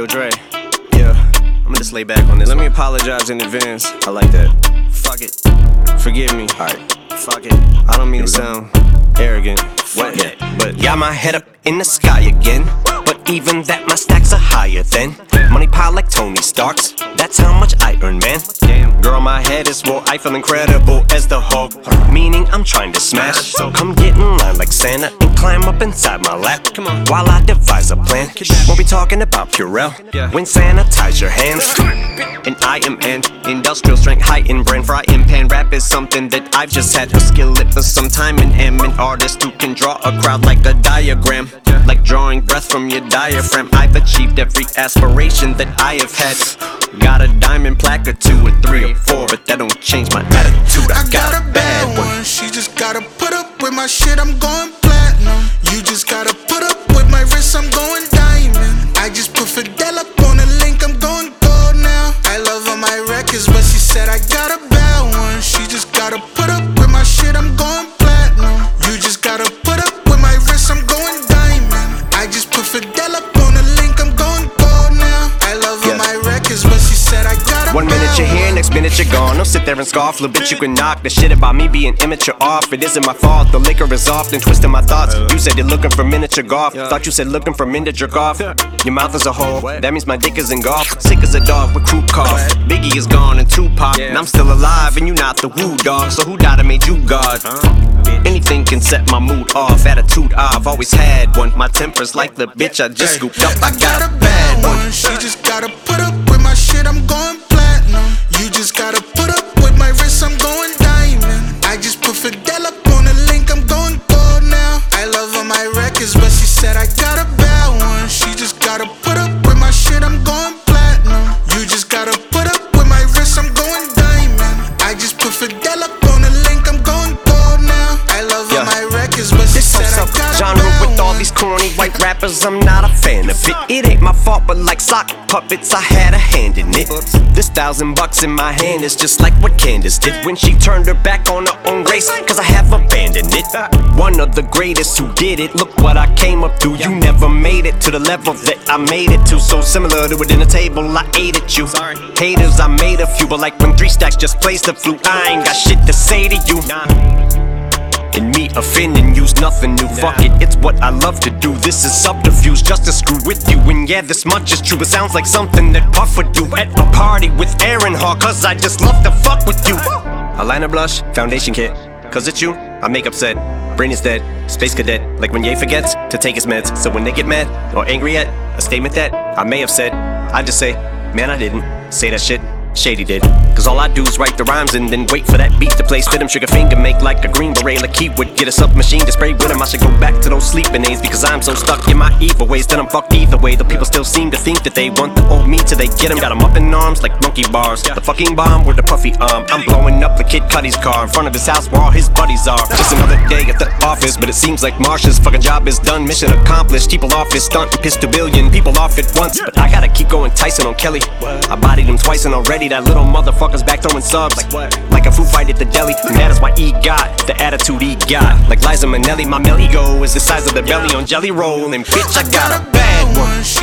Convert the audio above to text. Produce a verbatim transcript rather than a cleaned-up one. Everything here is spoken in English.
Yo, Dre, yeah, I'ma just lay back on this. Let me apologize in advance. I like that. Fuck it. Forgive me. Alright. Fuck it. I don't mean to sound arrogant. What? Yeah. But got my head up in the sky again. But even that, my stacks are higher than money pile like Tony Stark's. That's how much I earn, man. Damn, girl, my head is swole. I feel incredible as the Hulk, meaning I'm trying to smash. So come get in line like Santa and climb up inside my lap. Come on, while I devise a plan. Won't be talking about Purell when sanitize your hands. And I am an industrial strength, high in brand, frying pan. Rap is something that I've just had to skill it for some time, and am an artist who can draw a crowd like a diagram, like drawing breath from your diaphragm. I've achieved every aspiration that I have had. Got a diamond plaque or two or three or four, but that don't change my attitude. I, I got, got a bad one. one. She just gotta put up with my shit. I'm going platinum. You just gotta put up with my wrist. I'm going diamond. I just put Fidel up on a link. I'm going gold now. I love all my records, but she said I got a bad one. She just gotta put up with my shit. I'm going platinum. You just gotta put up with my wrist. I'm going diamond. I just put Fidel up on a link. I'm going gold now. I love all my records, but she said I got a One minute you're here, next minute you're gone. Don't sit there and scoff, little bitch, you can knock the shit about me being immature off. It isn't my fault, the liquor is often twisting my thoughts. You said you're looking for miniature golf. Thought you said looking for men to jerk off. Your mouth is a hole, that means my dick is in golf. Sick as a dog with crew cough. Biggie is gone and Tupac, and I'm still alive and you not the woo dog. So who died and made you God? Anything can set my mood off. Attitude I've always had one. My temper's like the bitch I just scooped up. I got a bad one. She just gotta put up with my shit. I'm going platinum. You just gotta put up with my wrist. I'm going diamond. I just put Fidel up on a link. I'm going gold now. I love all my records, but she said I got a bad one. She just gotta put up with my shit. I'm going platinum. You just gotta put up with my wrist. I'm going diamond. I just put Fidel up on a link. I'm going gold now. I love all my records, but she said I got a genre bad with all one. these corny white rappers, I'm not a fan of it. It ain't my fault, but like sock puppets, I had a hand in it. This thousand bucks in my hand is just like what Candace did when she turned her back on her own race, cause I have abandoned it. One of the greatest who did it, look what I came up through. You never made it to the level that I made it to. So similar to a dinner table, I ate at you. Haters, I made a few, but like when Three Stacks just plays the flute, I ain't got shit to say to you. And me offending you's nothing new. Fuck it, it's what I love to do. This is subterfuge just to screw with you. And yeah, this much is true. It sounds like something that Puff would do at a party with Aaron Hall, cause I just love to fuck with you. Eyeliner, blush, foundation kit. Cause it's you, I make upset. Brain is dead, space cadet. Like when Ye forgets to take his meds. So when they get mad or angry at a statement that I may have said, I just say, man, I didn't say that shit. Shady did, cause all I do is write the rhymes and then wait for that beat to play. Spit him, trigger finger, make like a green beret. Like he would get a submachine to spray with him. I should go back to those sleeping days, because I'm so stuck in my evil ways that I'm fucked either way. The people still seem to think that they want the old me till they get him. Got him up in arms like monkey bars. The fucking bomb with the puffy arm. I'm blowing up the Kid Cudi's car in front of his house where all his buddies are. Just another day at the office, but it seems like Marsha's fucking job is done. Mission accomplished, people off his stunt. Pissed a billion people off at once, but I gotta keep going Tyson on Kelly. I bodied him twice and already that little motherfucker Fuckers back throwing subs like what? Like a food fight at the deli. And that is why he got the attitude he got. Like Liza Minnelli, my male ego is the size of the belly on Jelly Roll. And bitch, I got a bad one.